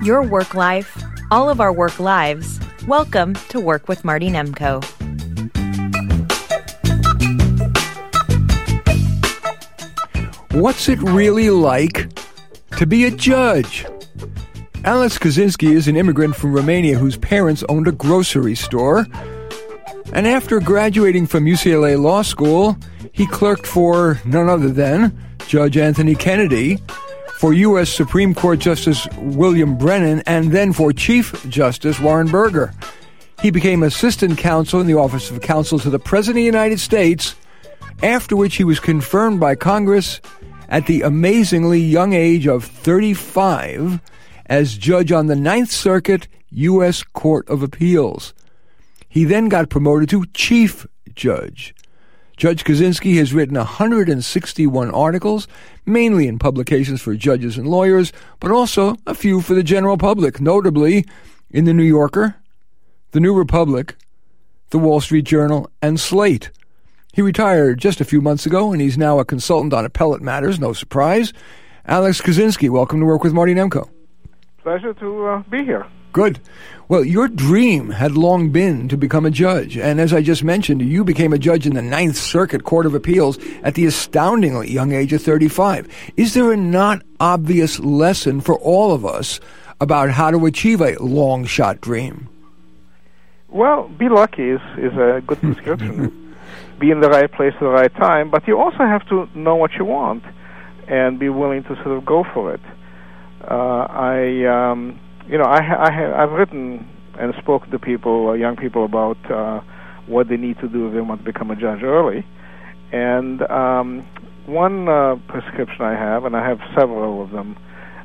Your work life, all of our work lives. Welcome to Work with Marty Nemko. What's it really like to be a judge? Alex Kaczynski is an immigrant from Romania whose parents owned a grocery store. And after graduating from UCLA Law School, he clerked for none other than Judge Anthony Kennedy, for U.S. Supreme Court Justice William Brennan, and then for Chief Justice Warren Burger. He became assistant counsel in the Office of Counsel to the President of the United States, after which he was confirmed by Congress at the amazingly young age of 35 as judge on the Ninth Circuit U.S. Court of Appeals. He then got promoted to chief judge. Judge Kaczynski has written 161 articles, mainly in publications for judges and lawyers, but also a few for the general public, notably in The New Yorker, The New Republic, The Wall Street Journal, and Slate. He retired just a few months ago, and he's now a consultant on appellate matters, no surprise. Alex Kaczynski, welcome to Work with Marty Nemko. Pleasure to be here. Good. Well, your dream had long been to become a judge, and as I just mentioned, you became a judge in the Ninth Circuit Court of Appeals at the astoundingly young age of 35. Is there a not obvious lesson for all of us about how to achieve a long-shot dream? Well, be lucky is a good description. Be in the right place at the right time, but you also have to know what you want and be willing to sort of go for it. I've written and spoken to people, young people, about what they need to do if they want to become a judge early. And one prescription I have, and I have several of them,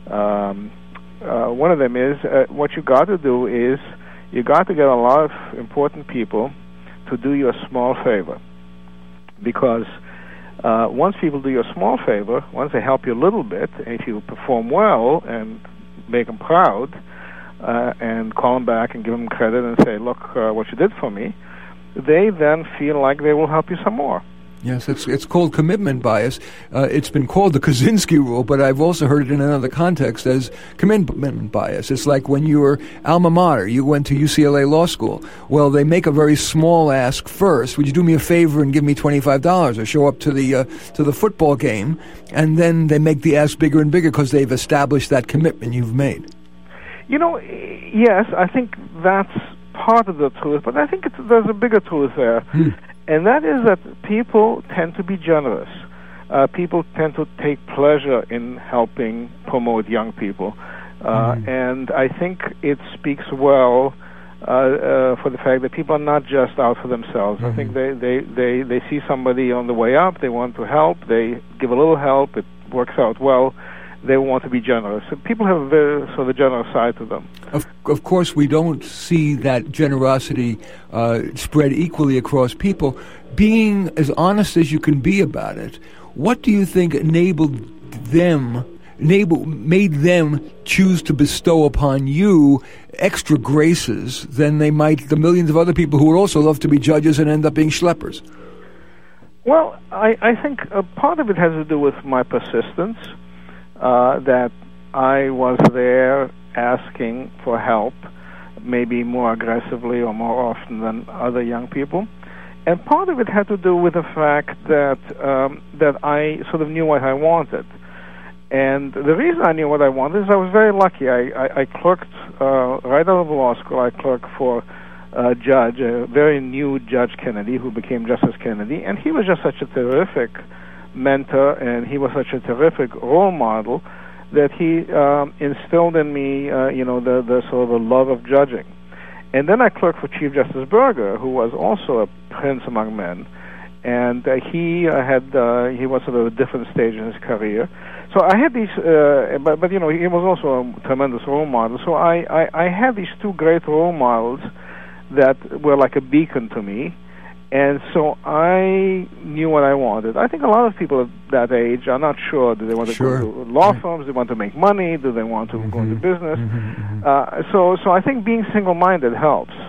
one of them is what you got to do is you got to get a lot of important people to do you a small favor. Because once people do you a small favor, once they help you a little bit, and if you perform well and make them proud, and call them back and give them credit and say, look, what you did for me, they then feel like they will help you some more. Yes, it's called commitment bias. It's been called the Kaczynski rule, but I've also heard it in another context as commitment bias. It's like when you were alma mater, you went to UCLA Law School. Well, they make a very small ask first. Would you do me a favor and give me $25 or show up to the football game? And then they make the ask bigger and bigger because they've established that commitment you've made. You know, yes, I think that's part of the truth, but I think there's a bigger truth there. And that is that people tend to be generous. People tend to take pleasure in helping promote young people. And I think it speaks well for the fact that people are not just out for themselves. I think they see somebody on the way up, they want to help, they give a little help, it works out well. They want to be generous. So people have a very sort of generous side to them. Of course, we don't see that generosity spread equally across people. Being as honest as you can be about it, what do you think made them choose to bestow upon you extra graces than they might the millions of other people who would also love to be judges and end up being schleppers? Well, I think part of it has to do with my persistence. That I was there asking for help, maybe more aggressively or more often than other young people. And part of it had to do with the fact that I sort of knew what I wanted. And the reason I knew what I wanted is I was very lucky. I clerked right out of law school. I clerked for a judge, a very new Judge Kennedy, who became Justice Kennedy, and he was just such a terrific mentor, and he was such a terrific role model that he instilled in me, the sort of a love of judging. And then I clerked for Chief Justice Burger, who was also a prince among men, and he was sort of a different stage in his career. So I had these, but he was also a tremendous role model. So I had these two great role models that were like a beacon to me. And so I knew what I wanted. I think a lot of people at that age are not sure. Do they want to go to law firms? Do they want to make money? Do they want to go into business? So I think being single-minded helps.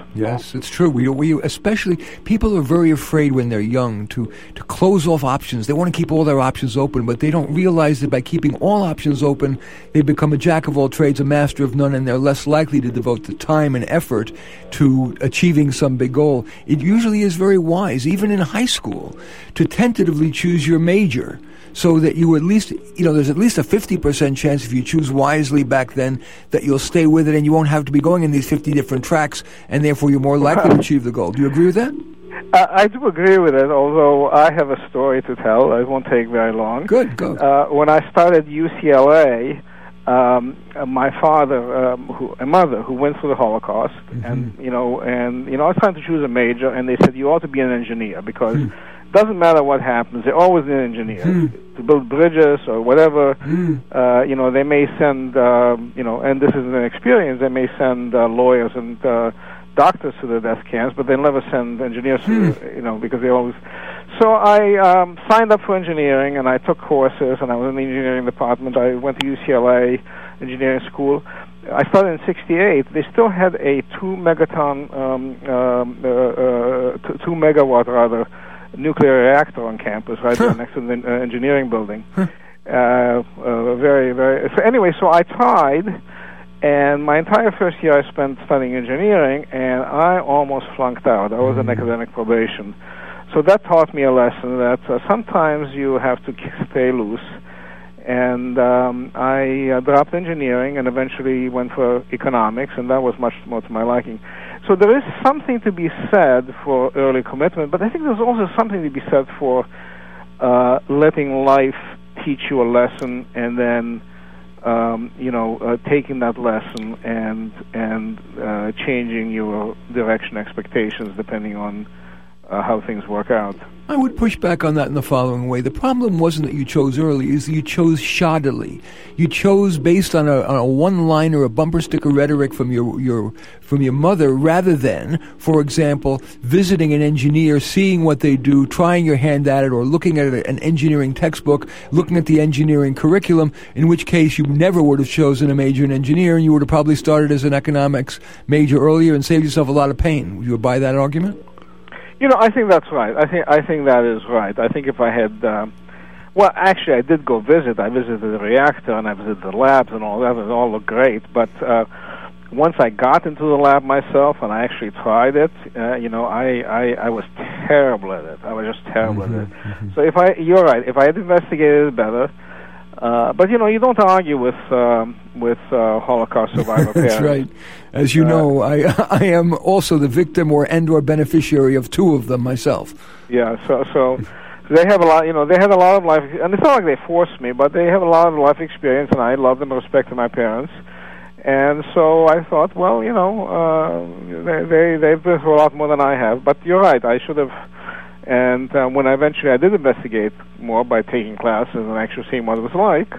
Yes, it's true. We especially, people are very afraid when they're young to close off options. They want to keep all their options open, but they don't realize that by keeping all options open, they become a jack of all trades, a master of none, and they're less likely to devote the time and effort to achieving some big goal. It usually is very wise, even in high school, to tentatively choose your major, so that you at least, there's at least a 50% chance if you choose wisely back then that you'll stay with it and you won't have to be going in these 50 different tracks, and therefore you're more likely to achieve the goal. Do you agree with that? I do agree with it, although I have a story to tell. It won't take very long. Good, go. When I started UCLA, my father, a mother who went through the Holocaust, and I was trying to choose a major, and they said you ought to be an engineer because it doesn't matter what happens. They always need an engineer to build bridges or whatever. They may send, and this is an experience. They may send lawyers and doctors to the death camps, but they never send engineers to, because they always. So I signed up for engineering, and I took courses, and I was in the engineering department. I went to UCLA engineering school. I started in '68. They still had a 2 megawatt rather nuclear reactor on campus, right there next to the engineering building. Very, very. So anyway, so I tried. And my entire first year I spent studying engineering, and I almost flunked out. I was on academic probation. So that taught me a lesson that sometimes you have to stay loose. And I dropped engineering and eventually went for economics, and that was much more to my liking. So there is something to be said for early commitment, but I think there's also something to be said for letting life teach you a lesson and then taking that lesson and changing your direction expectations depending on how things work out. I would push back on that in the following way. The problem wasn't that you chose early, is that you chose shoddily. You chose based on a one-line or a bumper sticker rhetoric from your mother, rather than, for example, visiting an engineer, seeing what they do, trying your hand at it, or looking at an engineering textbook, looking at the engineering curriculum, in which case you never would have chosen a major in engineering. You would have probably started as an economics major earlier and saved yourself a lot of pain. Would you buy that argument? I think that's right. I think that is right. I think if I had, actually, I did go visit. I visited the reactor and I visited the labs and all that. It all looked great. But once I got into the lab myself and I actually tried it, I was terrible at it. I was just terrible at it. So you're right. If I had investigated it better. But you don't argue with Holocaust survivor parents. That's right. As you know, I am also the victim or beneficiary of 2 of them myself. Yeah. So they have a lot. They had a lot of life, and it's not like they forced me, but they have a lot of life experience, and I love them and respect my parents. And so I thought, well, they've been through a lot more than I have. But you're right. I should have. And when I did investigate more by taking classes and actually seeing what it was like,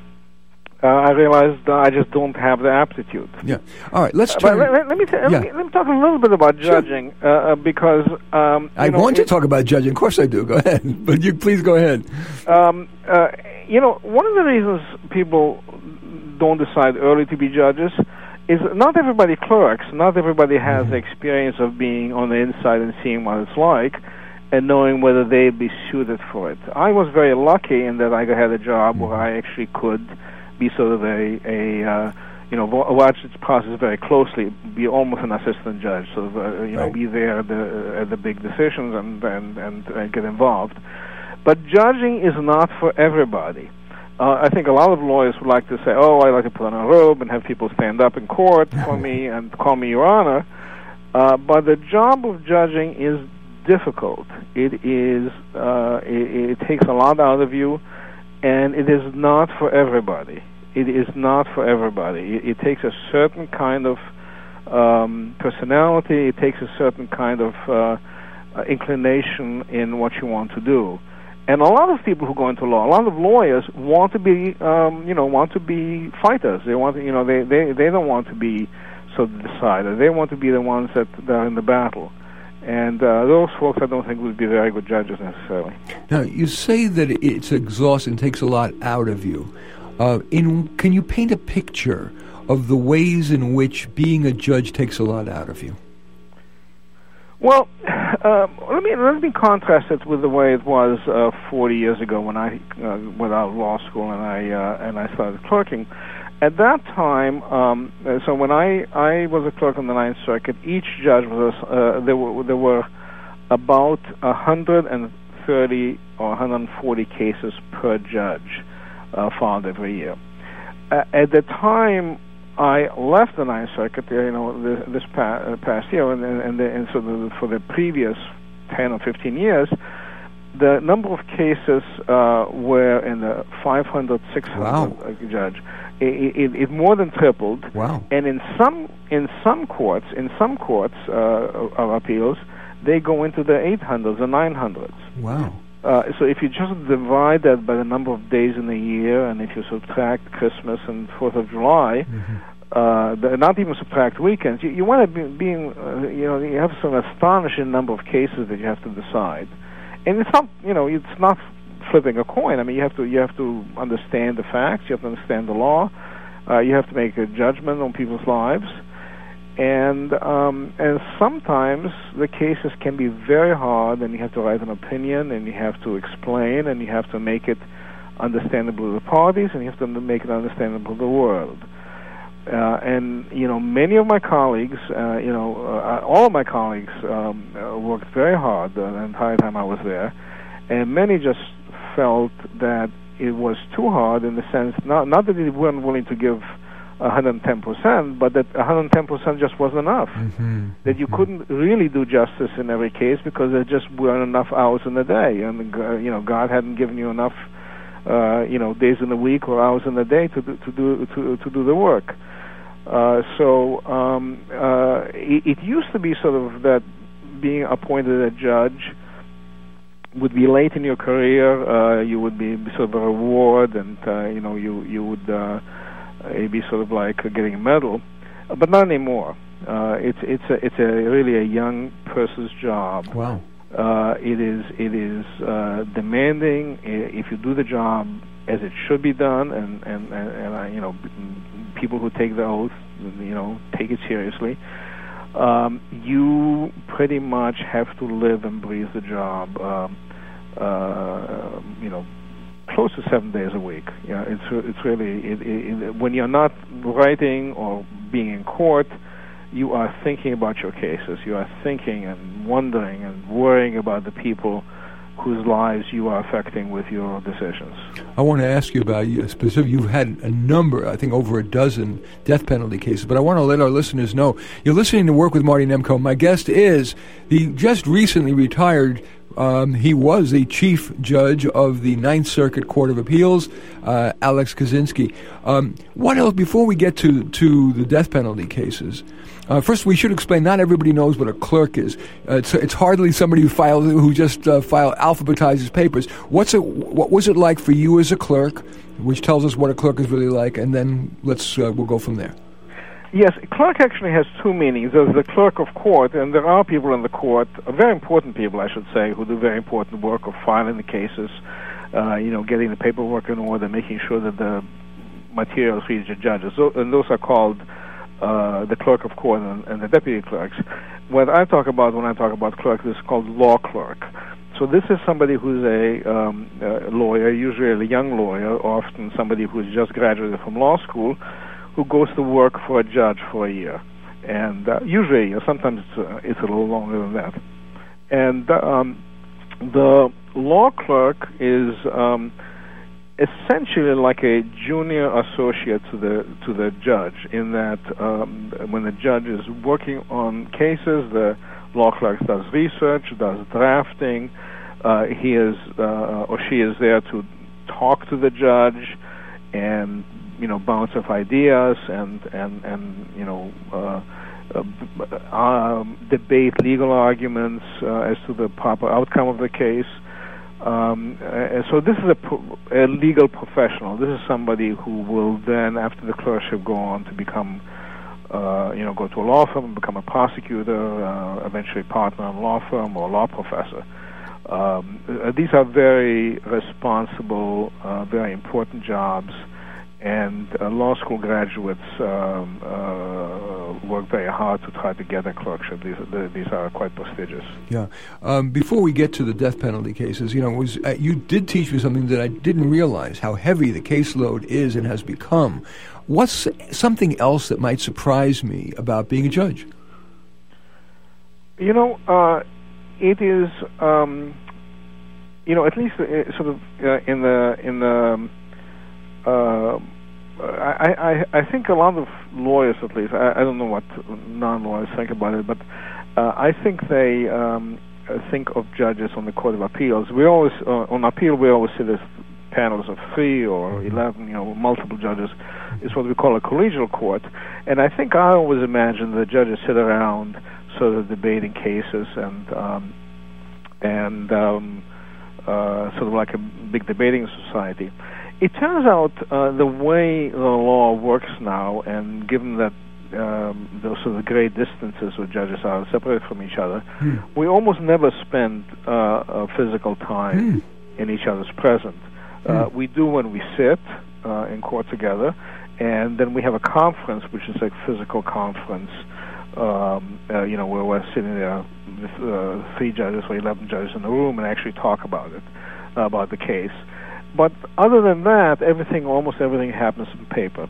I realized I just don't have the aptitude. Yeah. All right. Let's try. Let me talk a little bit about judging, because I want to talk about judging. Of course, I do. Go ahead, but please go ahead. One of the reasons people don't decide early to be judges is not everybody clerks. Not everybody has the experience of being on the inside and seeing what it's like, and knowing whether they'd be suited for it. I was very lucky in that I had a job where I actually could be sort of watch the process very closely, be almost an assistant judge, sort of, be there at the big decisions and get involved. But judging is not for everybody. I think a lot of lawyers would like to say, I like to put on a robe and have people stand up in court for me and call me Your Honor. But the job of judging is difficult. It is. It takes a lot out of you, and it is not for everybody. It is not for everybody. It takes a certain kind of personality. It takes a certain kind of inclination in what you want to do. And a lot of people who go into law, a lot of lawyers want to be, want to be fighters. They want to, they don't want to be sort of deciders. They want to be the ones that are in the battle. And those folks, I don't think, would be very good judges necessarily. Now, you say that it's exhausting, takes a lot out of you. Can you paint a picture of the ways in which being a judge takes a lot out of you? Well, let me contrast it with the way it was 40 years ago when I went out of law school and I started clerking. At that time, so when I was a clerk on the Ninth Circuit, each judge was there were about 130 or 140 cases per judge filed every year. At the time I left the Ninth Circuit, this past year, and so for the previous 10 or 15 years, the number of cases were in the 500, 600 Wow. Judge. It more than tripled. Wow. And in some courts of appeals, they go into the 800s or 900s. Wow. So if you just divide that by the number of days in a year, and if you subtract Christmas and 4th of July, not even subtract weekends, you want to be you have some astonishing number of cases that you have to decide. And it's not, it's not flipping a coin. I mean, you have to understand the facts, you have to understand the law, you have to make a judgment on people's lives. And sometimes the cases can be very hard, and you have to write an opinion, and you have to explain, and you have to make it understandable to the parties, and you have to make it understandable to the world. And many of my colleagues, all of my colleagues worked very hard the entire time I was there, and many just felt that it was too hard in the sense, not that they weren't willing to give 110%, but that 110% just wasn't enough. That you couldn't really do justice in every case because there just weren't enough hours in the day, and God hadn't given you enough, days in the week or hours in the day to do the work. It used to be sort of that being appointed a judge would be late in your career. You would be sort of a reward, and you would. It'd be sort of like getting a medal, but not anymore. It's really a young person's job. Wow. It is demanding. If you do the job as it should be done, and people who take the oath, take it seriously. You pretty much have to live and breathe the job. Close to 7 days a week. It's really when you're not writing or being in court, you are thinking about your cases. You are thinking and wondering and worrying about the people whose lives you are affecting with your decisions. I want to ask you about specific. You've had a number, I think over a dozen death penalty cases, but I want to let our listeners know you're listening to Work with Marty Nemko. My guest is the just recently retired. He was the chief judge of the Ninth Circuit Court of Appeals, Alex Kozinski. What else, before we get to the death penalty cases, first we should explain, not everybody knows what a clerk is. It's hardly somebody who just alphabetizes papers. What was it like for you as a clerk, which tells us what a clerk is really like, and then we'll go from there. Yes, clerk actually has two meanings. There's the clerk of court, and there are people in the court, very important people, I should say, who do very important work of filing the cases, getting the paperwork in order, making sure that the materials reach the judges. And those are called the clerk of court and the deputy clerks. What I talk about when I talk about clerk is called law clerk. So this is somebody who's a lawyer, usually a young lawyer, often somebody who's just graduated from law school, who goes to work for a judge for a year, and usually, sometimes it's a little longer than that. And the law clerk is essentially like a junior associate to the judge, in that when the judge is working on cases, the law clerk does research, does drafting. He is or she is there to talk to the judge and bounce off ideas and debate legal arguments as to the proper outcome of the case. So this is a legal professional. This is somebody who will then, after the clerkship, go on to become, go to a law firm, become a prosecutor, eventually partner in a law firm or law professor. These are very responsible, very important jobs. and law school graduates work very hard to try to get a clerkship. These are quite prestigious. Yeah. Before we get to the death penalty cases, you did teach me something that I didn't realize, how heavy the caseload is and has become. What's something else that might surprise me about being a judge? It is, at least sort of in the I think a lot of lawyers, at least, I don't know what non-lawyers think about it, but I think they think of judges on the Court of Appeals. We always, on appeal, we always see this panels of 3 or 11, multiple judges. It's what we call a collegial court. And I think I always imagine the judges sit around sort of debating cases and sort of like a big debating society. It turns out the way the law works now, and given that those sort of great distances where judges are separated from each other, we almost never spend physical time in each other's presence. We do when we sit in court together, and then we have a conference, which is a physical conference, where we're sitting there with 3 judges or 11 judges in the room and actually talk about it, about the case. But other than that, almost everything happens on paper.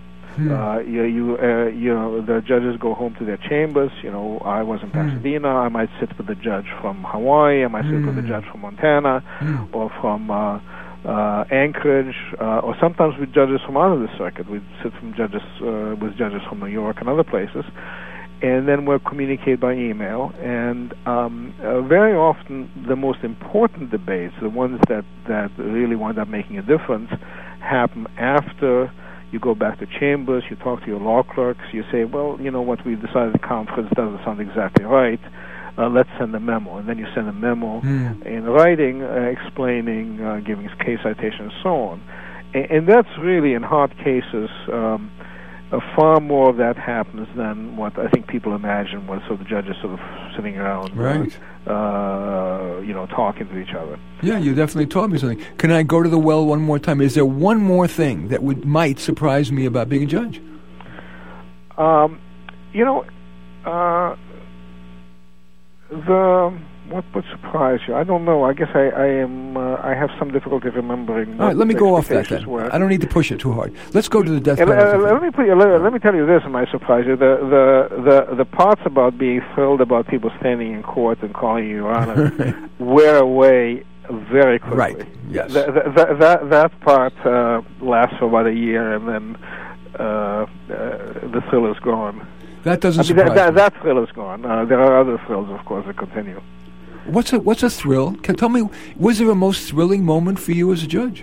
The judges go home to their chambers. I was in Pasadena. I might sit with the judge from Hawaii. I might sit with the judge from Montana, or from Anchorage, or sometimes with judges from out of the circuit. We sit with judges from New York and other places. And then we'll communicate by email. And very often the most important debates, the ones that really wind up making a difference, happen after you go back to chambers, you talk to your law clerks, you say, well, you know what, we've decided the conference doesn't sound exactly right, let's send a memo. And then you send a memo in writing explaining, giving case citation and so on. And that's really, in hard cases, far more of that happens than what I think people imagine was sort of the judges sort of sitting around, right. Talking to each other. Yeah, you definitely taught me something. Can I go to the well one more time? Is there one more thing that might surprise me about being a judge? What would surprise you? I don't know. I guess I have some difficulty remembering. All right, let me go off that then. I don't need to push it too hard. Let's go to the death penalty. Let me tell you this, and might surprise you. The parts about being thrilled about people standing in court and calling you Your Honor wear away very quickly. Right. Yes. That part lasts for about a year, and then the thrill is gone. That doesn't surprise me. That thrill is gone. There are other thrills, of course, that continue. What's a thrill? Tell me, was there a most thrilling moment for you as a judge?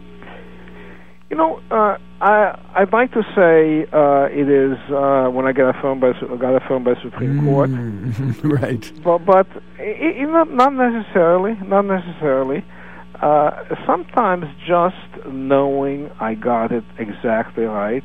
I'd like to say it is when I got affirmed by Supreme Court. Right. But not necessarily. Not necessarily. Sometimes just knowing I got it exactly right.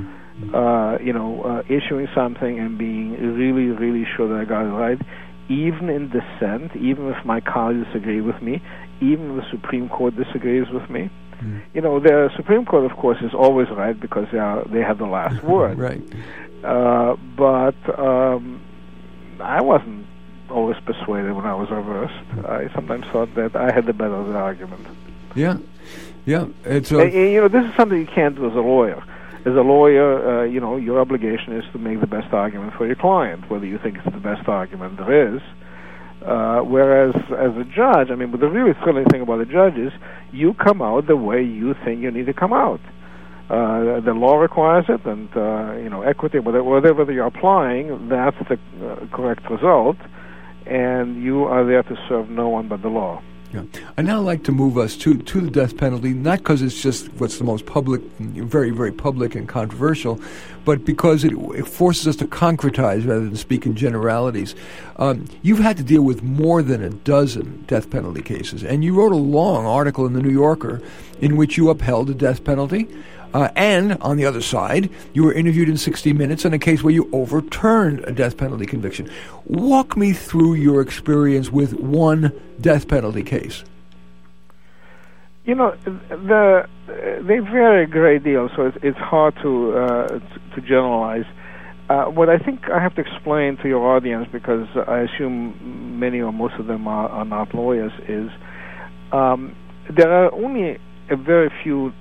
Issuing something and being really, really sure that I got it right, even in dissent, even if my colleagues disagree with me, even if the Supreme Court disagrees with me. The Supreme Court, of course, is always right because they have the last word. Right. But I wasn't always persuaded when I was reversed. I sometimes thought that I had the better of the argument. Yeah. It's this is something you can't do as a lawyer. As a lawyer, your obligation is to make the best argument for your client, whether you think it's the best argument there is. Whereas as a judge, the really thrilling thing about a judge is you come out the way you think you need to come out. The law requires it, and equity, whatever you're applying, that's the correct result, and you are there to serve no one but the law. Yeah. I'd now like to move us to the death penalty, not because it's just what's the most public, very, very public and controversial, but because it forces us to concretize rather than speak in generalities. You've had to deal with more than a dozen death penalty cases, and you wrote a long article in the New Yorker in which you upheld the death penalty. And on the other side, you were interviewed in 60 Minutes in a case where you overturned a death penalty conviction. Walk me through your experience with one death penalty case. They vary a great deal, so it's hard to generalize. What I think I have to explain to your audience, because I assume many or most of them are not lawyers, is there are only a very few.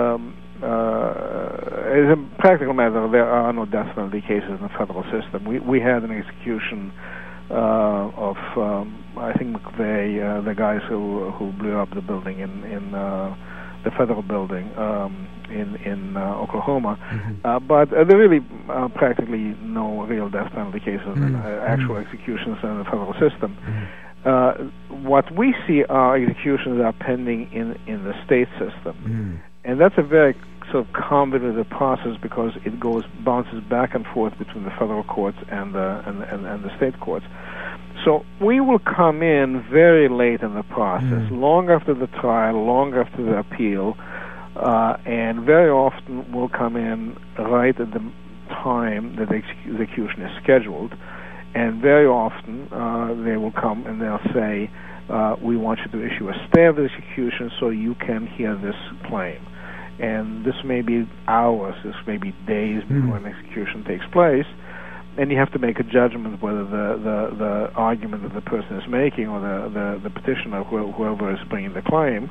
As a practical matter, there are no death penalty cases in the federal system. We had an execution of I think McVeigh, the guys who blew up the building in the federal building in Oklahoma, but there really practically no real death penalty cases and actual executions in the federal system. What we see are executions that are pending in the state system, and that's a very sort of convoluted process because it bounces back and forth between the federal courts and the state courts. So we will come in very late in the process, long after the trial, long after the appeal, and very often will come in right at the time that the execution is scheduled. And very often they will come and they'll say, we want you to issue a stay of the execution so you can hear this claim. And this may be hours, this may be days before an execution takes place. And you have to make a judgment whether the argument that the person is making or the petitioner, whoever is bringing the claim,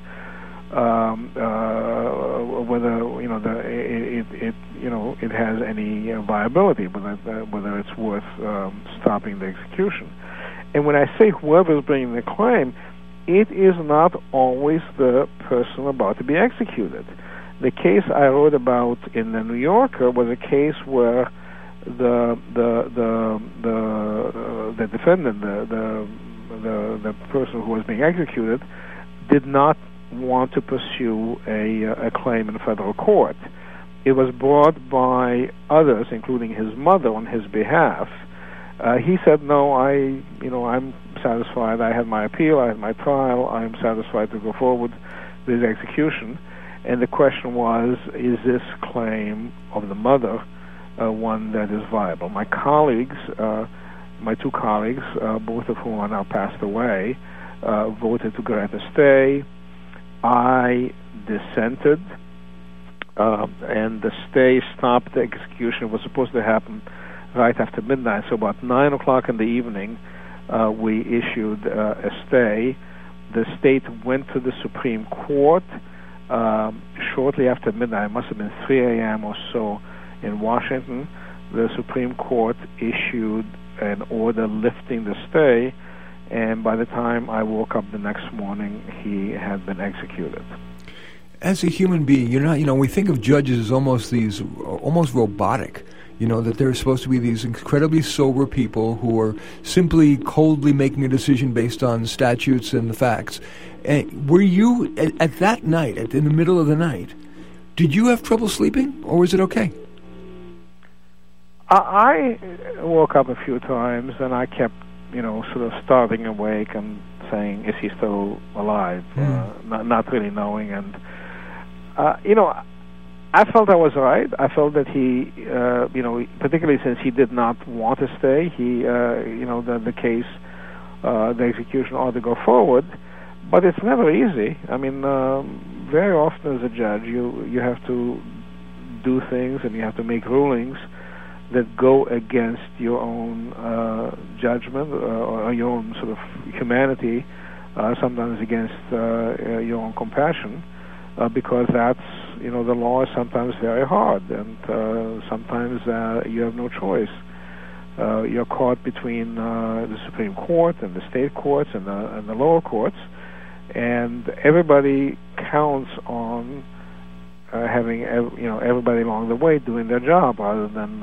whether it has any viability, whether it's worth stopping the execution. And when I say whoever is bringing the claim, it is not always the person about to be executed. The case I wrote about in the New Yorker was a case where the defendant, the person who was being executed, did not want to pursue a claim in federal court. It was brought by others, including his mother, on his behalf. He said, "No, I'm satisfied. I had my appeal. I had my trial. I am satisfied to go forward with execution." And the question was, is this claim of the mother one that is viable? My colleagues, my two colleagues, both of whom are now passed away, voted to grant a stay. I dissented, and the stay stopped the execution. It was supposed to happen right after midnight, so about 9 o'clock in the evening, we issued a stay. The state went to the Supreme Court shortly after midnight. It must have been 3 a.m. or so in Washington. The Supreme Court issued an order lifting the stay, and by the time I woke up the next morning, he had been executed. As a human being, we think of judges as almost robotic. That they're supposed to be these incredibly sober people who are simply coldly making a decision based on statutes and the facts. Were you, at that night, in the middle of the night, did you have trouble sleeping, or was it okay? I woke up a few times, and I kept, sort of starting awake and saying, is he still alive? Not really knowing. And, I felt I was right. I felt that he, particularly since he did not want to stay, the case, the execution ought to go forward. But it's never easy. I mean, very often as a judge, you have to do things and you have to make rulings that go against your own judgment or your own sort of humanity, sometimes against your own compassion. Because that's, the law is sometimes very hard, and sometimes you have no choice. You're caught between the Supreme Court and the state courts and the lower courts, and everybody counts on having everybody along the way doing their job rather than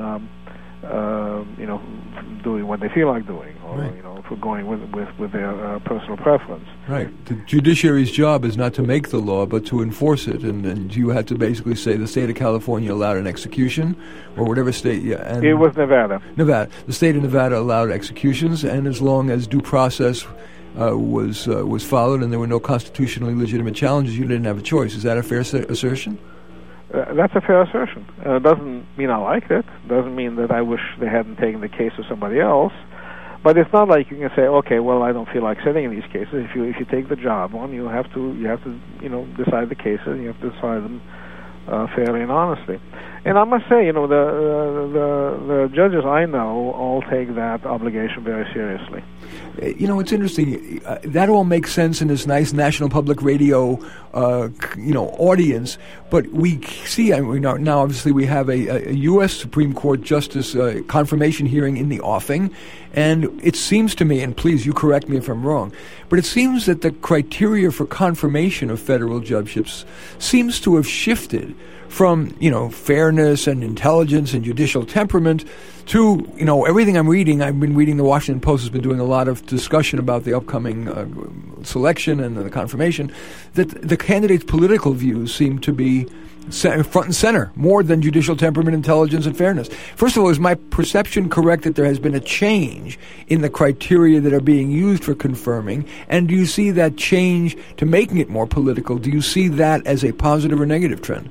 doing what they feel like doing, or right. For going with their personal preference. Right. The judiciary's job is not to make the law, but to enforce it. And you had to basically say the state of California allowed an execution, or whatever state. Yeah. And it was Nevada. Nevada. The state of Nevada allowed executions, and as long as due process was followed and there were no constitutionally legitimate challenges, you didn't have a choice. Is that a fair assertion? That's a fair assertion. Doesn't mean I liked it. Doesn't mean that I wish they hadn't taken the case of somebody else. But it's not like you can say, okay, well, I don't feel like sitting in these cases. If you take the job on, you have to decide the cases. You have to decide them fairly and honestly. And I must say, the judges I know all take that obligation very seriously. It's interesting. That all makes sense in this nice National Public Radio, audience. But we see, now obviously we have a U.S. Supreme Court Justice confirmation hearing in the offing, and it seems to me, and please you correct me if I'm wrong, but it seems that the criteria for confirmation of federal judgeships seems to have shifted from, fairness and intelligence and judicial temperament to, everything I'm reading. I've been reading the Washington Post has been doing a lot of discussion about the upcoming selection and the confirmation, that the candidates' political views seem to be front and center, more than judicial temperament, intelligence, and fairness. First of all, is my perception correct that there has been a change in the criteria that are being used for confirming? And do you see that change to making it more political? Do you see that as a positive or negative trend?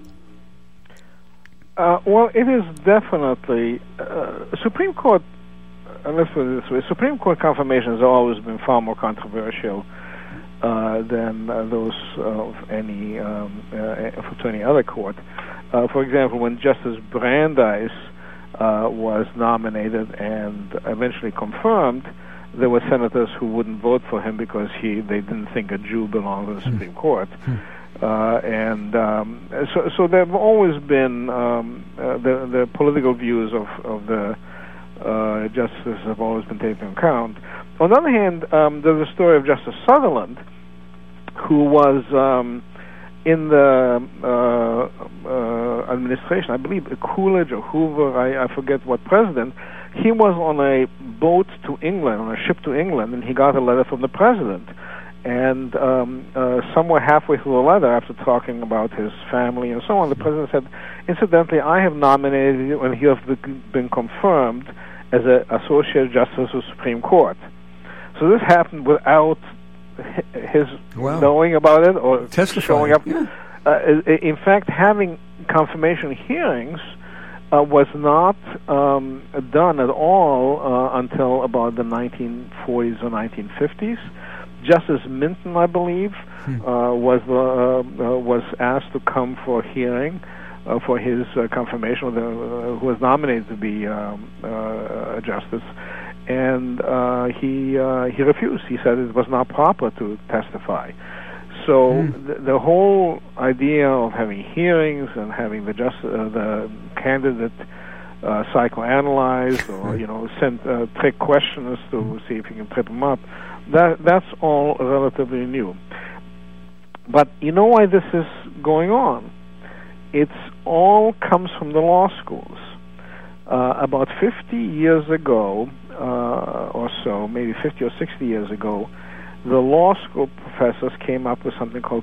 Well, it is definitely Supreme Court. Let's put it this way: Supreme Court confirmations have always been far more controversial than those of any other court. For example, when Justice Brandeis was nominated and eventually confirmed, there were senators who wouldn't vote for him because they didn't think a Jew belonged to the Supreme Court. So there have always been the political views of the justices have always been taken into account. On the other hand, there's a story of Justice Sutherland, who was in the administration, I believe Coolidge or Hoover, I forget what president. He was on a boat to England, on a ship to England, and he got a letter from the president. And somewhere halfway through the letter, after talking about his family and so on, the president said, incidentally, I have nominated you and you have been confirmed as an Associate Justice of the Supreme Court. So this happened without his knowing about it or showing up. Yeah. In fact, having confirmation hearings was not done at all until about the 1940s or 1950s. Justice Minton, I believe, was asked to come for hearing for his confirmation, who was nominated to be a justice, and he refused. He said it was not proper to testify. So the whole idea of having hearings and having the candidate psychoanalyzed or send trick questioners to see if you can trip them up, that's all relatively new. But you know why this is going on? It's all comes from the law schools. About 50 years ago, or so, maybe 50 or 60 years ago, the law school professors came up with something called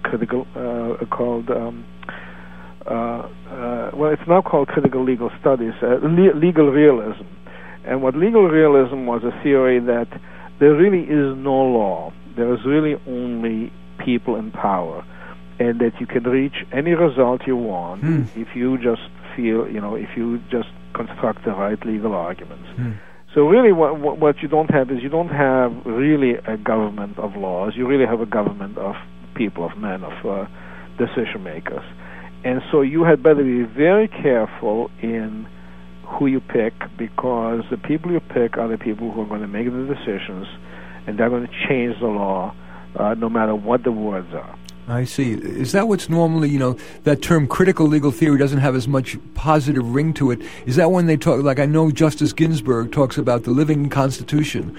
it's now called critical legal studies, legal realism. And what legal realism was, a theory that there really is no law. There is really only people in power, and that you can reach any result you want if you just feel, if you just construct the right legal arguments. So really what you don't have is you don't have really a government of laws. You really have a government of people, of men, of decision makers. And so you had better be very careful in who you pick, because the people you pick are the people who are going to make the decisions, and they're going to change the law no matter what the words are. I see. Is that what's normally, that term critical legal theory doesn't have as much positive ring to it? Is that when they talk, like I know Justice Ginsburg talks about the living Constitution,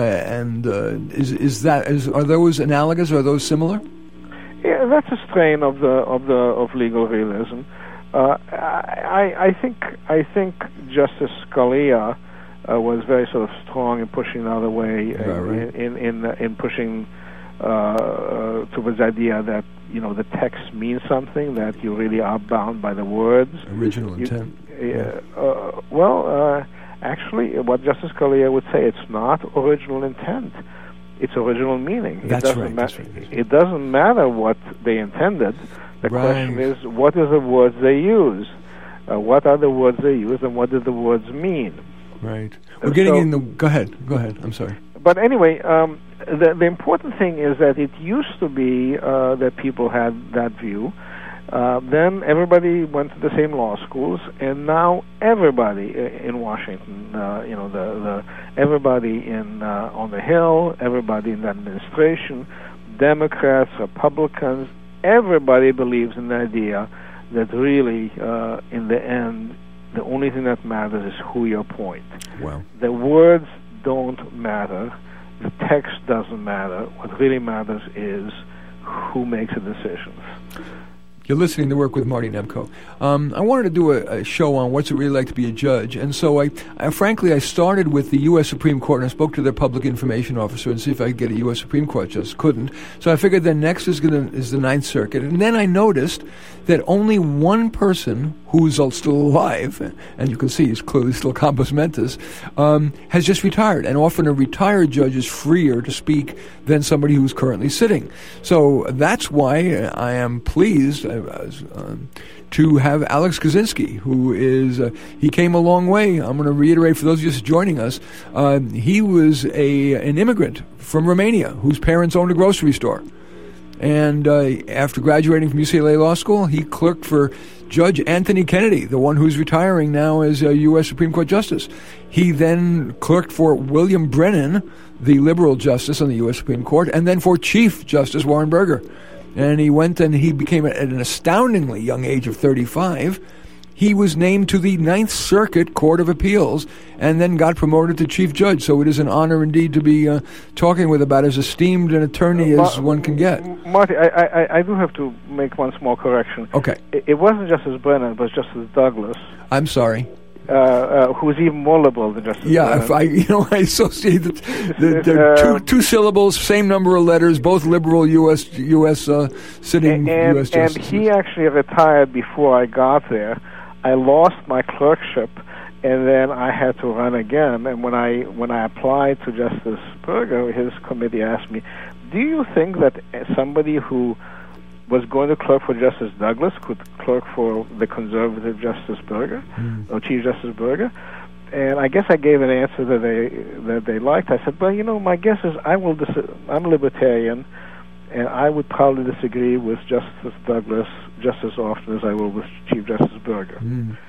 are those analogous? Are those similar? Yeah, that's a strain of legal realism. I think Justice Scalia was very sort of strong in pushing the other way, in pushing towards the idea that the text means something, that you really are bound by the words. Original intent. Actually, what Justice Scalia would say, it's not original intent. It's original meaning. That's right. It doesn't matter what they intended. The question is, what are the words they use? What are the words they use, and what do the words mean? Right. We're getting in the... Go ahead. I'm sorry. But anyway, the important thing is that it used to be that people had that view. Then everybody went to the same law schools, and now everybody in Washington, everybody on the Hill, everybody in the administration, Democrats, Republicans, everybody believes in the idea that really, in the end, the only thing that matters is who you appoint. Wow. The words don't matter. The text doesn't matter. What really matters is who makes the decisions. You're listening to Work with Marty Nemko. I wanted to do a show on what's it really like to be a judge, and so I frankly started with the U.S. Supreme Court, and I spoke to their public information officer and see if I could get a U.S. Supreme Court justice. Couldn't. So I figured then next is the Ninth Circuit, and then I noticed that only one person who's still alive, and you can see he's clearly still compos mentis, has just retired, and often a retired judge is freer to speak than somebody who's currently sitting. So that's why I am pleased to have Alex Kozinski, who is, he came a long way. I'm going to reiterate for those of you just joining us, he was an immigrant from Romania whose parents owned a grocery store. And after graduating from UCLA Law School, he clerked for Judge Anthony Kennedy, the one who's retiring now as a U.S. Supreme Court Justice. He then clerked for William Brennan, the liberal justice on the U.S. Supreme Court, and then for Chief Justice Warren Burger. And he went and he became, at an astoundingly young age of 35, he was named to the Ninth Circuit Court of Appeals and then got promoted to Chief Judge. So it is an honor indeed to be talking with about as esteemed an attorney as one can get. Marty, I do have to make one small correction. Okay. It wasn't Justice Brennan, it was Justice Douglas. I'm sorry. Who's even more liberal than Justice Brennan. I associate the two syllables, same number of letters, both liberal U.S. Sitting U.S. justices. And he actually retired before I got there. I lost my clerkship, and then I had to run again. And when I applied to Justice Burger, his committee asked me, "Do you think that somebody who was going to clerk for Justice Douglas could clerk for the conservative Justice Burger, or Chief Justice Burger?" And I guess I gave an answer that they liked. I said, "Well, my guess is I'm a libertarian, and I would probably disagree with Justice Douglas just as often as I will with Chief Justice Burger."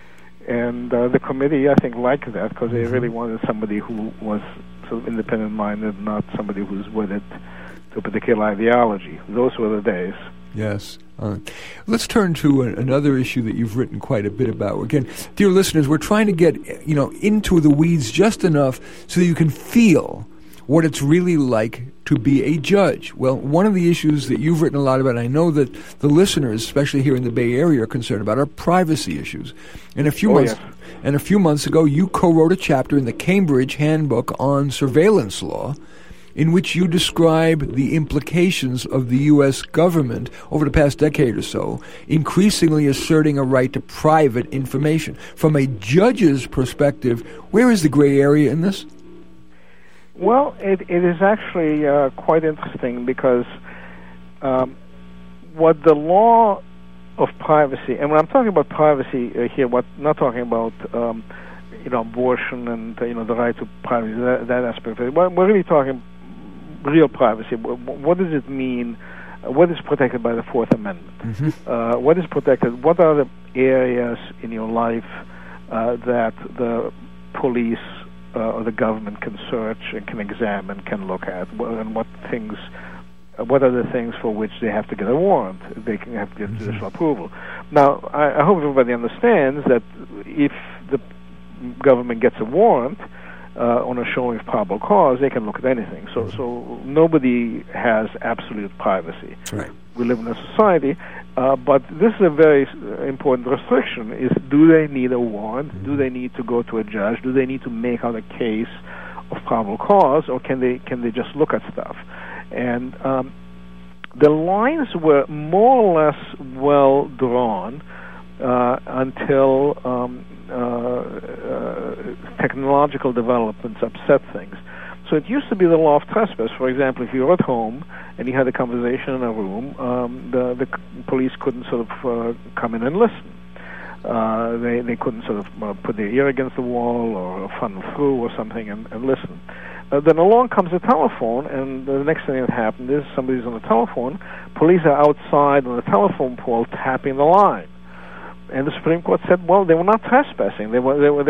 And the committee, I think, liked that because they really wanted somebody who was sort of independent-minded, not somebody who's wedded to a particular ideology. Those were the days. Yes. Let's turn to another issue that you've written quite a bit about. Again, dear listeners, we're trying to get into the weeds just enough so that you can feel what it's really like to be a judge. Well, one of the issues that you've written a lot about, and I know that the listeners, especially here in the Bay Area, are concerned about, are privacy issues. And a few months ago, you co-wrote a chapter in the Cambridge Handbook on Surveillance Law, in which you describe the implications of the U.S. government over the past decade or so, increasingly asserting a right to private information. From a judge's perspective, where is the gray area in this? Well, it is actually quite interesting because what the law of privacy, and when I'm talking about privacy here, not talking about abortion and the right to privacy, that aspect of it. We're really talking real privacy. What does it mean? What is protected by the Fourth Amendment? What is protected? What are the areas in your life that the police or the government can search and can examine, can look at, and what are the things for which they have to get a warrant? They can have to get judicial approval. Now, I hope everybody understands that if the government gets a warrant on a showing of probable cause, they can look at anything. So nobody has absolute privacy. Right. We live in a society, but this is a very important restriction, is do they need a warrant? Do they need to go to a judge? Do they need to make out a case of probable cause, or can they just look at stuff? And the lines were more or less well drawn until technological developments upset things. So it used to be the law of trespass. For example, if you were at home and you had a conversation in a room, the police couldn't sort of come in and listen. They couldn't sort of put their ear against the wall or funnel through or something and listen. Then along comes the telephone, and the next thing that happened is somebody's on the telephone. Police are outside on the telephone pole tapping the line, and the Supreme Court said, well, they were not trespassing. They were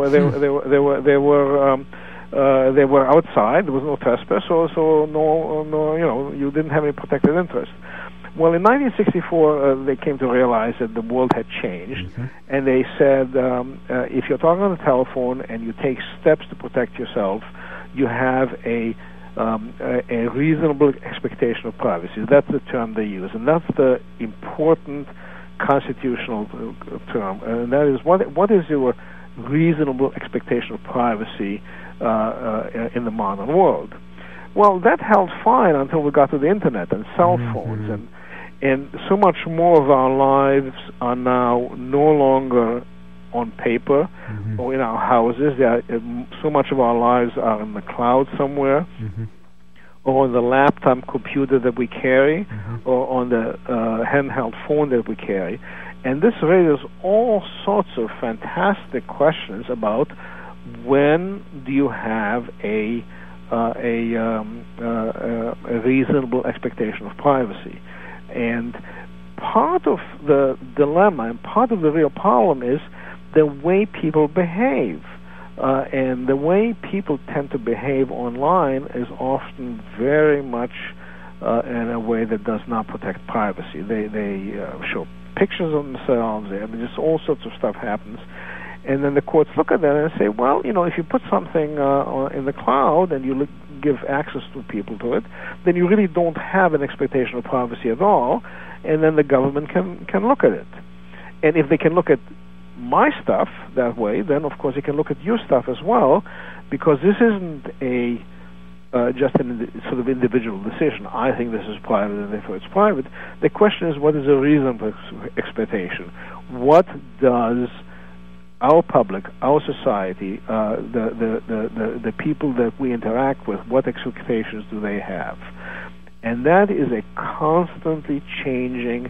outside. There was no trespass, so no, you didn't have any protected interest. Well, in 1964, they came to realize that the world had changed, and they said, if you're talking on the telephone and you take steps to protect yourself, you have a reasonable expectation of privacy. That's the term they use, and that's the important constitutional term. And that is, what is your reasonable expectation of privacy in the modern world? Well, that held fine until we got to the internet and cell phones, and so much more of our lives are now no longer on paper or in our houses. So much of our lives are in the cloud somewhere, or on the laptop computer that we carry, or on the handheld phone that we carry. And this raises all sorts of fantastic questions about when do you have a reasonable expectation of privacy. And part of the dilemma and part of the real problem is the way people behave. And the way people tend to behave online is often very much in a way that does not protect privacy. They show pictures of themselves, and just all sorts of stuff happens. And then the courts look at that and say, well, if you put something in the cloud and you give access to people to it, then you really don't have an expectation of privacy at all, and then the government can look at it. And if they can look at my stuff that way, then of course they can look at your stuff as well, because this isn't just a sort of individual decision. I think this is private and therefore it's private. The question is, what is a reasonable expectation? What does our public, our society, the people that we interact with, what expectations do they have? And that is a constantly changing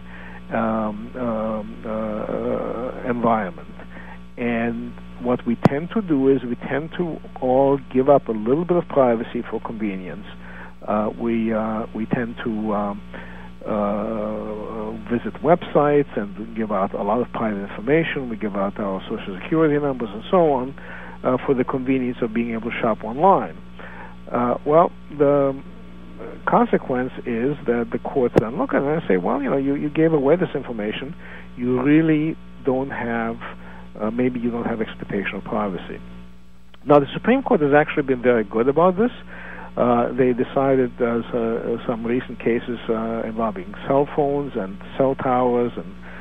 environment. And what we tend to do is we tend to all give up a little bit of privacy for convenience. We tend to visit websites and give out a lot of private information. We give out our Social Security numbers and so on for the convenience of being able to shop online. Well, the consequence is that the courts then look at it and say, well, you gave away this information. You really don't have, maybe you don't have expectation of privacy. Now, the Supreme Court has actually been very good about this. They decided some recent cases involving cell phones and cell towers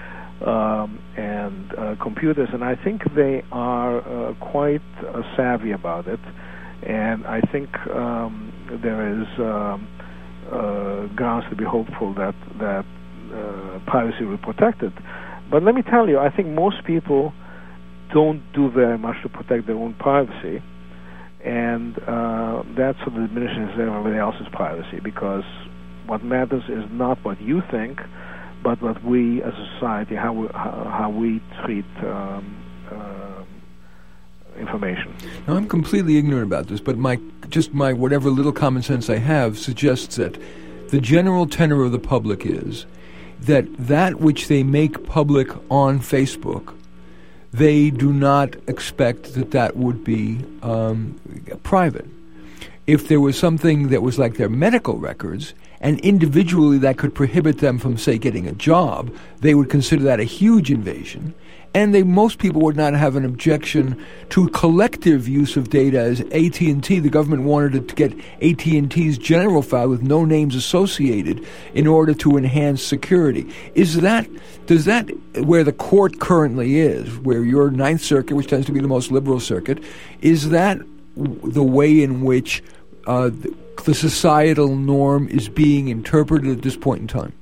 and computers, and I think they are quite savvy about it. And I think there is grounds to be hopeful that privacy will be protected. But let me tell you, I think most people don't do very much to protect their own privacy, and that sort of diminishes everybody else's privacy, because what matters is not what you think, but what we as a society, how we treat information. Now, I'm completely ignorant about this, but my whatever little common sense I have suggests that the general tenor of the public is that which they make public on Facebook, they do not expect that would be private. If there was something that was like their medical records, and individually that could prohibit them from, say, getting a job, they would consider that a huge invasion. And most people would not have an objection to collective use of data, as AT&T, the government wanted to get AT&T's general file with no names associated in order to enhance security. Does that, where the court currently is, where your Ninth Circuit, which tends to be the most liberal circuit, is that the way in which the societal norm is being interpreted at this point in time?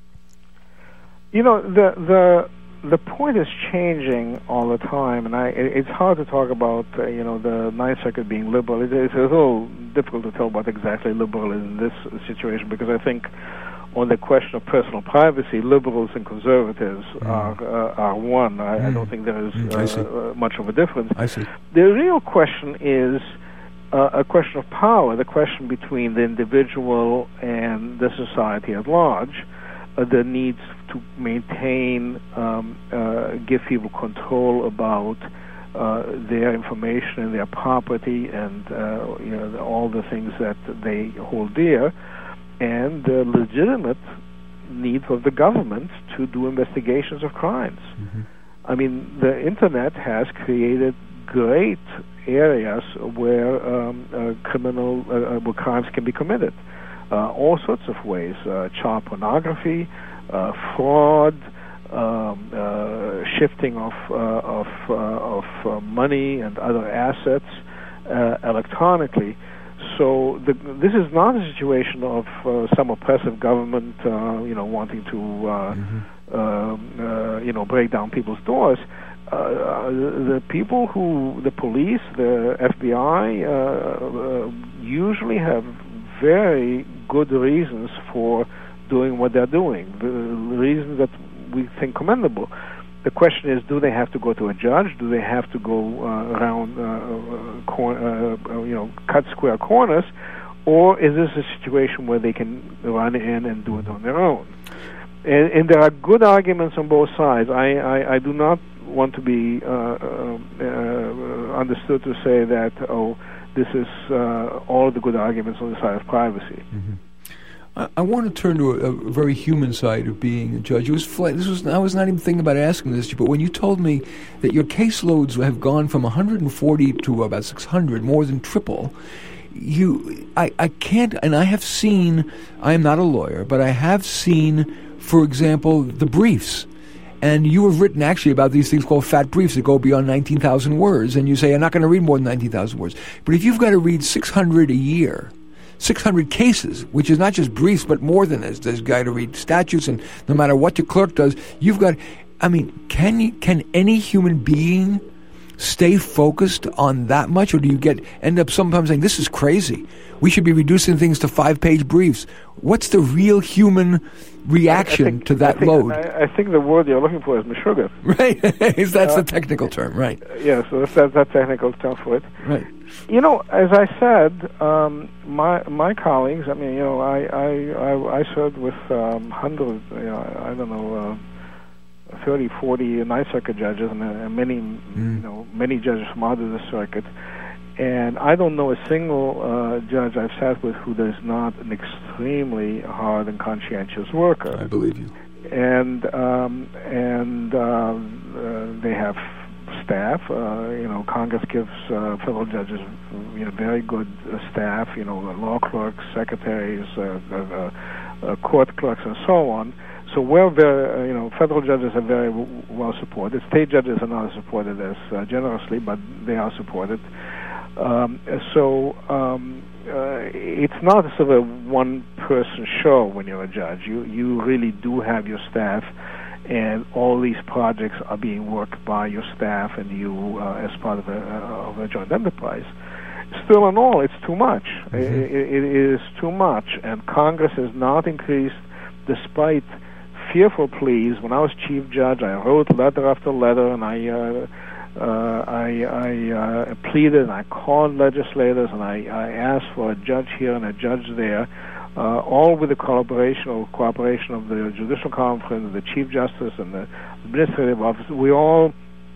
The point is changing all the time, and it's hard to talk about the Ninth Circuit being liberal. It's a little difficult to tell what exactly liberal is in this situation, because I think on the question of personal privacy, liberals and conservatives are one. I don't think there is much of a difference. I see. The real question is a question of power, the question between the individual and the society at large, the needs to maintain, give people control about their information and their property and all the things that they hold dear, and the legitimate need of the government to do investigations of crimes. I mean, the Internet has created great areas where where crimes can be committed, all sorts of ways: child pornography, fraud, shifting of money and other assets electronically. So this is not a situation of some oppressive government, wanting to, break down people's doors. The people the police, the FBI, usually have very good reasons for doing what they're doing, the reasons that we think commendable. The question is, do they have to go to a judge? Do they have to go around, cut square corners? Or is this a situation where they can run in and do it on their own? And there are good arguments on both sides. I do not want to be understood to say that, this is all the good arguments on the side of privacy. I want to turn to a very human side of being a judge. I was not even thinking about asking this, but when you told me that your caseloads have gone from 140 to about 600, more than triple, I can't, and I have seen, I am not a lawyer, but I have seen, for example, the briefs. And you have written actually about these things called fat briefs that go beyond 19,000 words, and you say, I'm not going to read more than 19,000 words. But if you've got to read 600 a year, 600 cases, which is not just briefs, but more than this. There's a guy to read statutes, and no matter what your clerk does, you've got, can any human being stay focused on that much, or do you end up sometimes saying, this is crazy, we should be reducing things to 5-page briefs? What's the real human reaction to that load? I think the word you're looking for is meshuggah. Right. That's the technical term, right. Yeah, so that's that technical term for it. Right. As I said, my colleagues, I served with hundreds, 30, 40 Ninth Circuit judges and many judges from out of the circuit. And I don't know a single judge I've sat with who is not an extremely hard and conscientious worker. I believe you. And they have staff. Congress gives federal judges very good staff. Law clerks, secretaries, court clerks, and so on. So we're very, federal judges are very well supported. State judges are not supported as generously, but they are supported. It's not a sort of a one-person show when you're a judge. You really do have your staff, and all these projects are being worked by your staff and you as part of a joint enterprise. Still in all, it's too much. It is too much, and Congress has not increased despite fearful pleas. When I was chief judge, I wrote letter after letter, and I pleaded, and I called legislators, and I asked for a judge here and a judge there, all with the cooperation of the Judicial Conference, the Chief Justice, and the Administrative Office. We all,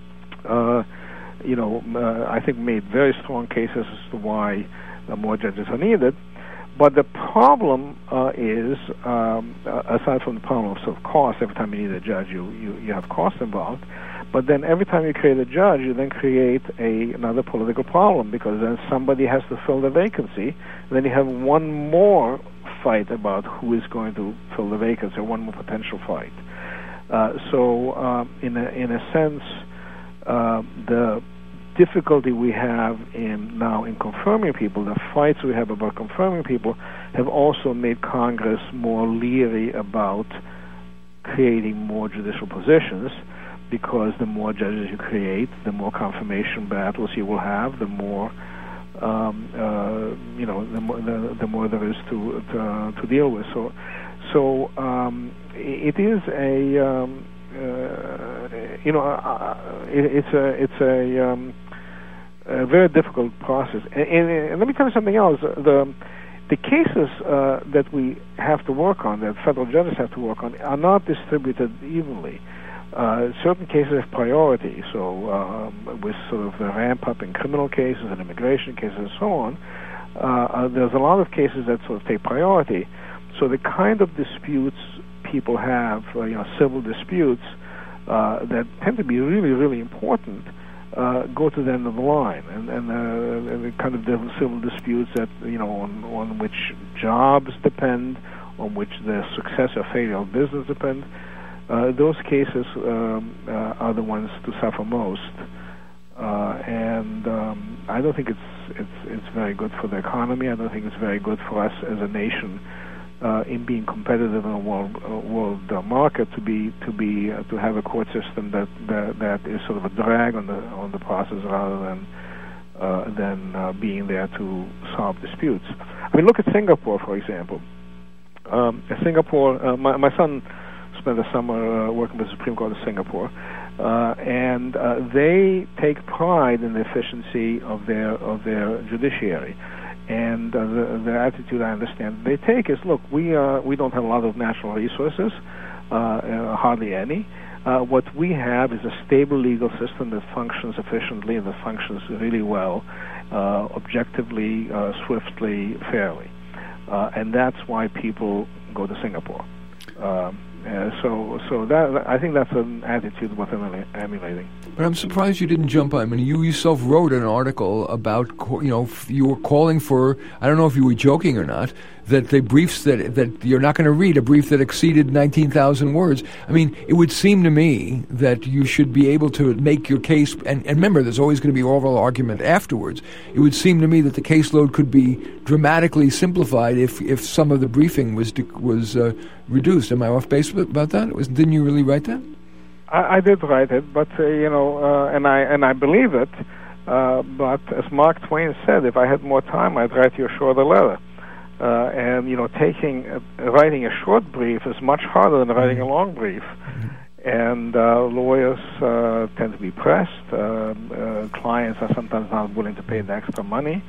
I think made very strong cases as to why more judges are needed. But the problem is, aside from the problem of cost, every time you need a judge, you have cost involved. But then every time you create a judge, you then create another political problem, because then somebody has to fill the vacancy. And then you have one more fight about who is going to fill the vacancy, or one more potential fight. So in a sense, the difficulty we have in confirming people, the fights we have about confirming people, have also made Congress more leery about creating more judicial positions, because the more judges you create, the more confirmation battles you will have, the more the more there is to deal with. So it is it's a very difficult process. And let me tell you something else. The cases that we have to work on, that federal judges have to work on, are not distributed evenly. Certain cases have priority, so with sort of the ramp up in criminal cases and immigration cases and so on, there's a lot of cases that sort of take priority. So the kind of disputes people have, civil disputes that tend to be really, really important, go to the end of the line, and the kind of civil disputes that on which jobs depend, on which the success or failure of business depend. Those cases are the ones to suffer most, and I don't think it's very good for the economy. I don't think it's very good for us as a nation in being competitive in a world market to have a court system that is sort of a drag on the process rather than being there to solve disputes. I mean, look at Singapore, for example. Singapore, my son spent the summer working with the Supreme Court of Singapore, and they take pride in the efficiency of their judiciary. And the attitude I understand they take is, look, we don't have a lot of natural resources, hardly any. What we have is a stable legal system that functions efficiently and that functions really well, objectively, swiftly, fairly. And that's why people go to Singapore. So that, I think that's an attitude worth emulating. But I'm surprised you didn't jump on. I mean, you yourself wrote an article about, you were calling for, I don't know if you were joking or not, that the briefs that you're not going to read, a brief that exceeded 19,000 words. I mean, it would seem to me that you should be able to make your case, and remember, there's always going to be oral argument afterwards. It would seem to me that the caseload could be dramatically simplified if some of the briefing was reduced. Am I off base about that? Didn't you really write that? I did write it, but and I believe it. But as Mark Twain said, if I had more time, I'd write you a shorter letter. And writing a short brief is much harder than writing a long brief. And lawyers tend to be pressed. Clients are sometimes not willing to pay the extra money,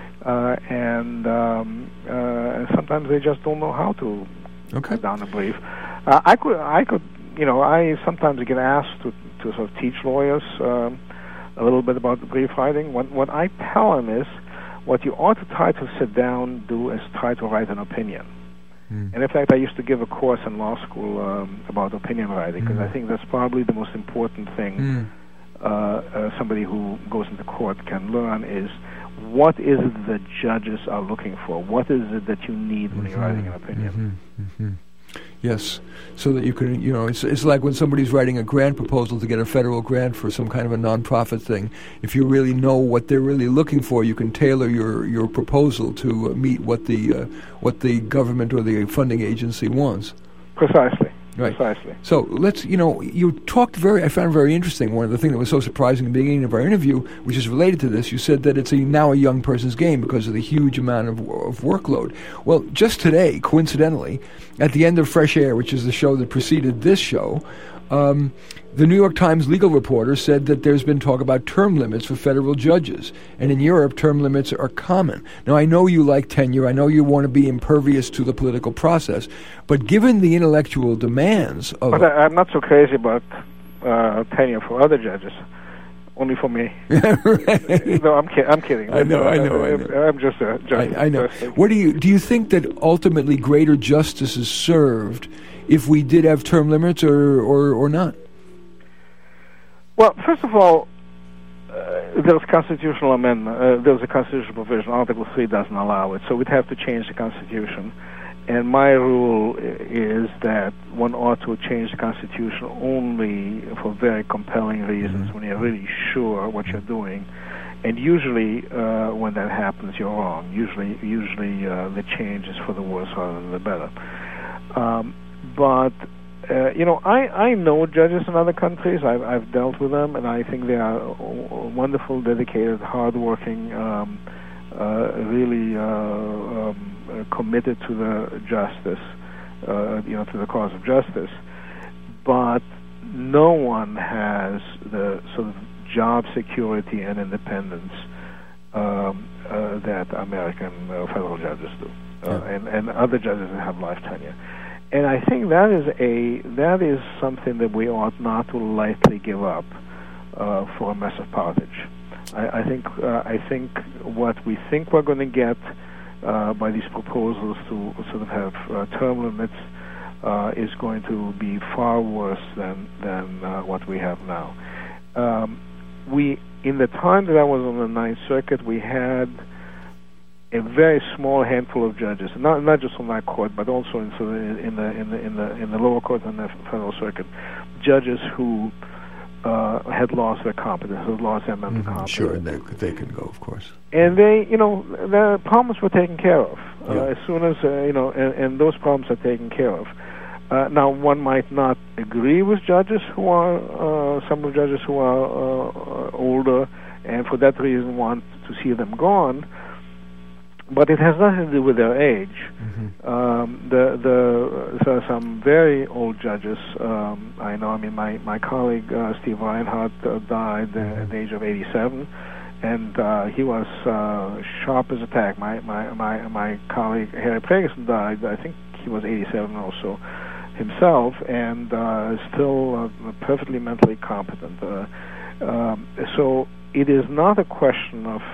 and sometimes they just don't know how to cut down a brief. I could. I sometimes get asked to sort of teach lawyers a little bit about the brief writing. What I tell them is, what you ought to try to sit down do is try to write an opinion. And in fact, I used to give a course in law school about opinion writing, because I think that's probably the most important thing somebody who goes into court can learn is, what is it that judges are looking for? What is it that you need when you're writing an opinion? Yes, so that you can, it's like when somebody's writing a grant proposal to get a federal grant for some kind of a nonprofit thing. If you really know what they're really looking for, you can tailor your proposal to meet what the government or the funding agency wants. Precisely. Right. Precisely. So let's, you talked I found very interesting. One of the things that was so surprising at the beginning of our interview, which is related to this, you said that it's now a young person's game because of the huge amount of workload. Well, just today, coincidentally, at the end of Fresh Air, which is the show that preceded this show, the New York Times legal reporter said that there's been talk about term limits for federal judges. And in Europe, term limits are common. Now, I know you like tenure. I know you want to be impervious to the political process. But given the intellectual demands of... But I'm not so crazy about tenure for other judges. Only for me. Right. No, I'm kidding. I know. I'm just a judge. I know. What do you think that ultimately greater justice is served if we did have term limits or not? Well, first of all, there's constitutional amendment. There's a constitutional provision. Article 3 doesn't allow it, so we'd have to change the Constitution. And my rule is that one ought to change the Constitution only for very compelling reasons, when you're really sure what you're doing. And usually, when that happens, you're wrong. Usually, the change is for the worse rather than the better. But I know judges in other countries. I've dealt with them, and I think they are wonderful, dedicated, hardworking really committed to the justice, to the cause of justice, but no one has the sort of job security and independence that American federal judges do, and other judges that have life tenure. And I think that is something that we ought not to lightly give up for a mess of pottage. I think what we think we're going to get by these proposals to sort of have term limits is going to be far worse than what we have now. In the time that I was on the Ninth Circuit, we had a very small handful of judges, not just on that court, but also in the lower court and the federal circuit, judges who had lost their competence, who lost their mental competence. Sure, and they can go, of course. And their problems were taken care of as soon as and those problems are taken care of. Now, one might not agree with judges who are some of the judges who are older, and for that reason want to see them gone. But it has nothing to do with their age. Mm-hmm. There are some very old judges. I know. I mean, my colleague Steve Reinhardt died at the age of 87, and he was sharp as a tack. My colleague Harry Pregerson died. I think he was 87 also himself, and still perfectly mentally competent. So it is not a question of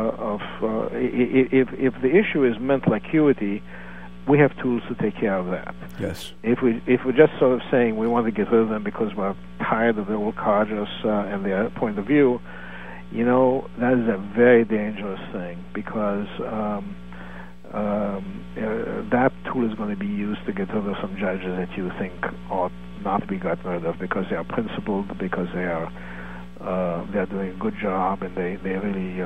if the issue is mental acuity, we have tools to take care of that. Yes. If we're just sort of saying we want to get rid of them because we're tired of the old codgers and their point of view, that is a very dangerous thing, because that tool is going to be used to get rid of some judges that you think ought not to be gotten rid of because they are principled, because they're doing a good job, and they really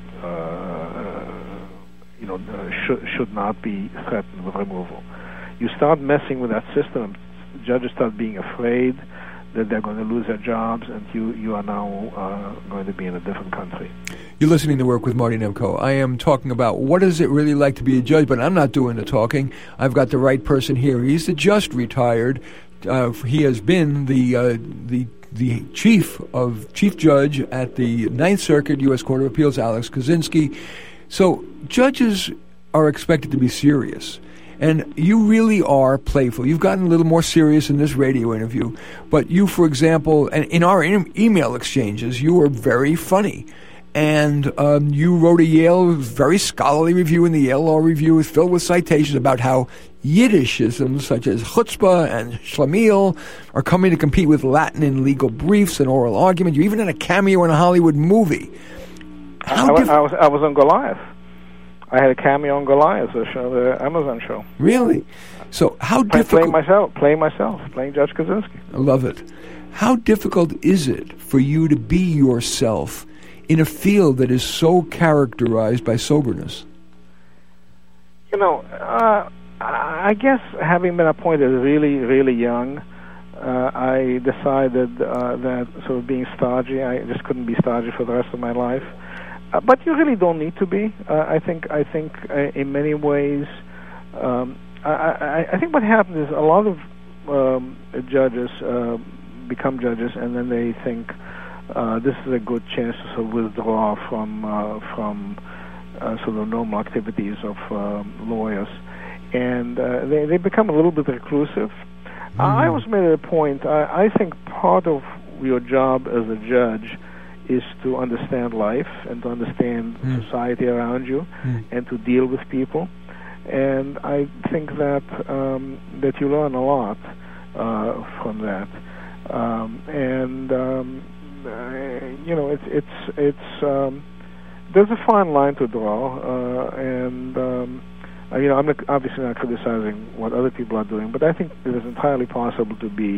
should not be threatened with removal. You start messing with that system, judges start being afraid that they're going to lose their jobs, and you are now going to be in a different country. You're listening to Work with Marty Nemko. I am talking about what is it really like to be a judge, but I'm not doing the talking. I've got the right person here. He's the just retired. He has been the chief judge at the Ninth Circuit U.S. Court of Appeals, Alex Kozinski. So judges are expected to be serious. And you really are playful. You've gotten a little more serious in this radio interview. But you, for example, and in our email exchanges, you were very funny. And you wrote a Yale, very scholarly review in the Yale Law Review, filled with citations about how Yiddishisms such as chutzpah and schlemiel are coming to compete with Latin in legal briefs and oral argument. You even had a cameo in a Hollywood movie. I was on Goliath. I had a cameo on Goliath, the Amazon show. Really? So how difficult... Playing Judge Kozinski. I love it. How difficult is it for you to be yourself in a field that is so characterized by soberness? I guess having been appointed really, really young, I decided that sort of being stodgy, I just couldn't be stodgy for the rest of my life. But you really don't need to be. I think in many ways, I think what happens is a lot of judges become judges, and then they think this is a good chance to sort of withdraw from sort of normal activities of lawyers, and they become a little bit reclusive. I always made it a point. I think part of your job as a judge is to understand life and to understand society around you and to deal with people. And I think that that you learn a lot from that. It's there's a fine line to draw, and I'm obviously not criticizing what other people are doing, but I think it is entirely possible to be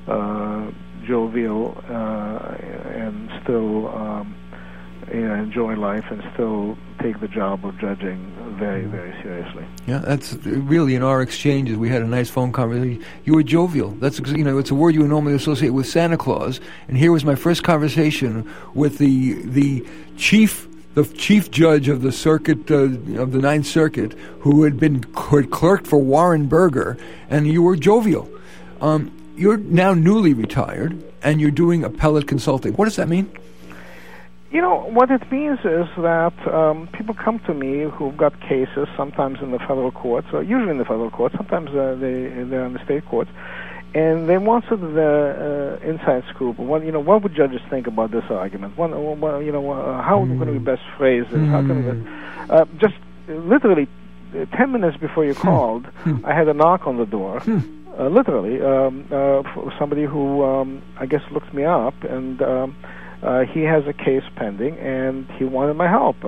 jovial and still enjoy life and still take the job of judging very, very seriously. Yeah, that's really, in our exchanges, we had a nice phone conversation. You were jovial. That's, it's a word you would normally associate with Santa Claus. And here was my first conversation with the chief the chief judge of the circuit, of the Ninth Circuit, who had clerked for Warren Burger, and you were jovial. You're now newly retired, and you're doing appellate consulting. What does that mean? What it means is that people come to me who've got cases, sometimes in the federal courts, or usually in the federal courts, sometimes they're in the state courts, and they want sort of the inside scoop. What would judges think about this argument? How can we best phrase it? How can we just literally 10 minutes before you called, I had a knock on the door. Literally, for somebody who I guess looked me up, and he has a case pending, and he wanted my help,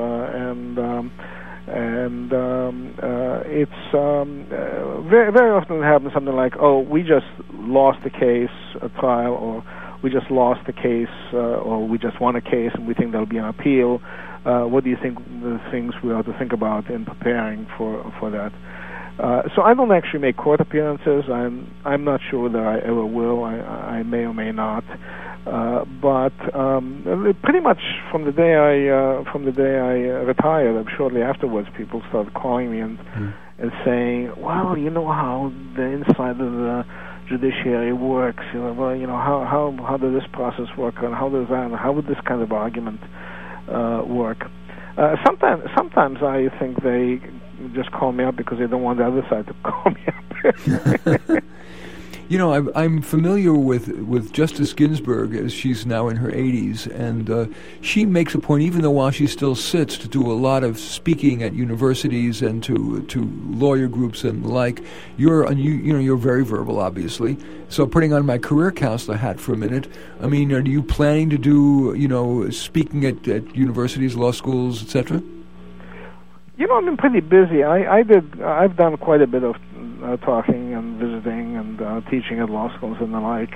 it's very, very often it happens something like, oh, we just lost the case, a trial, or we just lost the case, or we just won a case, and we think there'll be an appeal. What do you think the things we ought to think about in preparing for that? So I don't actually make court appearances. I'm not sure that I ever will. I may or may not. But pretty much from the day I retired, shortly afterwards, people started calling me and saying, "Well, you know how the inside of the judiciary works. How does this process work, and how does that? And how would this kind of argument work?" Sometimes I think they just call me up because they don't want the other side to call me up. I'm familiar with Justice Ginsburg, as she's now in her 80s, and she makes a point, even though while she still sits, to do a lot of speaking at universities and to lawyer groups and the like. You're very verbal, obviously. So putting on my career counselor hat for a minute, I mean, are you planning to do, speaking at universities, law schools, etc.? I've been pretty busy. I've done quite a bit of talking and visiting and teaching at law schools and the like.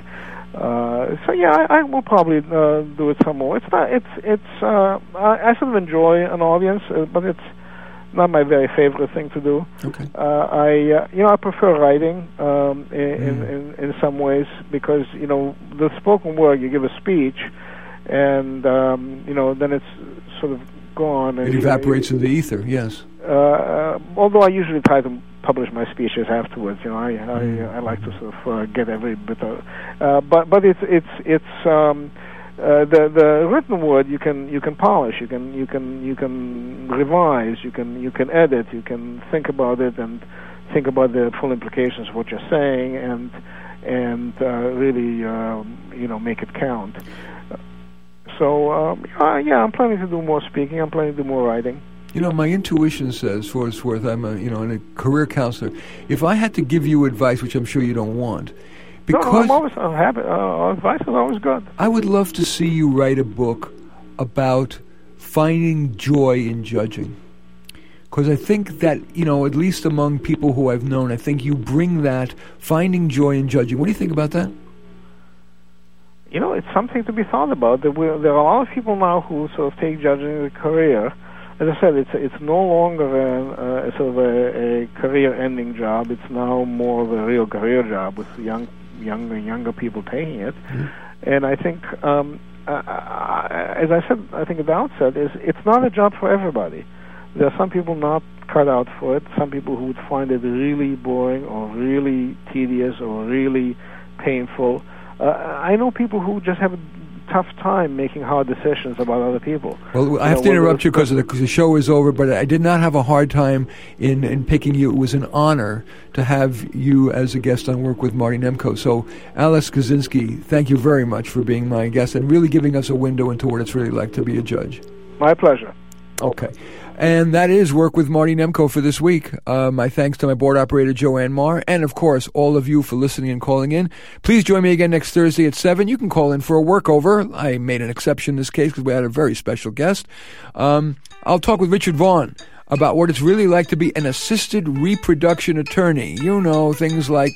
I will probably do it some more. I sort of enjoy an audience, but it's not my very favorite thing to do. Okay. I prefer writing in some ways, because the spoken word, you give a speech, and then it's sort of gone. It evaporates in the ether. Yes. Although I usually try to publish my speeches afterwards, I like to sort of get every bit of. But it's the written word you can polish, you can revise, you can edit, you can think about it and think about the full implications of what you're saying, and really make it count. So I'm planning to do more speaking. I'm planning to do more writing. My intuition says, for what it's worth, I'm a career counselor. If I had to give you advice, which I'm sure you don't want, because I'm always happy. Advice is always good. I would love to see you write a book about finding joy in judging, because I think that at least among people who I've known, I think you bring that finding joy in judging. What do you think about that? It's something to be thought about. There are a lot of people now who sort of take judging as a career. As I said, it's no longer a career-ending job. It's now more of a real career job with younger people taking it. Mm-hmm. And I think, as I said, I think at the outset, it's not a job for everybody. There are some people not cut out for it. Some people who would find it really boring or really tedious or really painful. I know people who just have a tough time making hard decisions about other people. Well, I have to interrupt you because the show is over, but I did not have a hard time in picking you. It was an honor to have you as a guest on Work with Marty Nemko. So, Alex Kozinski, thank you very much for being my guest and really giving us a window into what it's really like to be a judge. My pleasure. Okay. And that is Work with Marty Nemko for this week. My thanks to my board operator, Joanne Marr, and, of course, all of you for listening and calling in. Please join me again next Thursday at 7. You can call in for a workover. I made an exception in this case because we had a very special guest. I'll talk with Richard Vaughn about what it's really like to be an assisted reproduction attorney. Things like,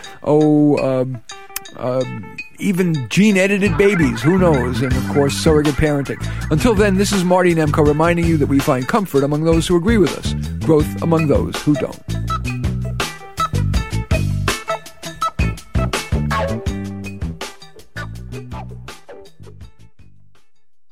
even gene-edited babies, who knows, and of course surrogate parenting. Until then, this is Marty Nemko reminding you that we find comfort among those who agree with us, growth among those who don't.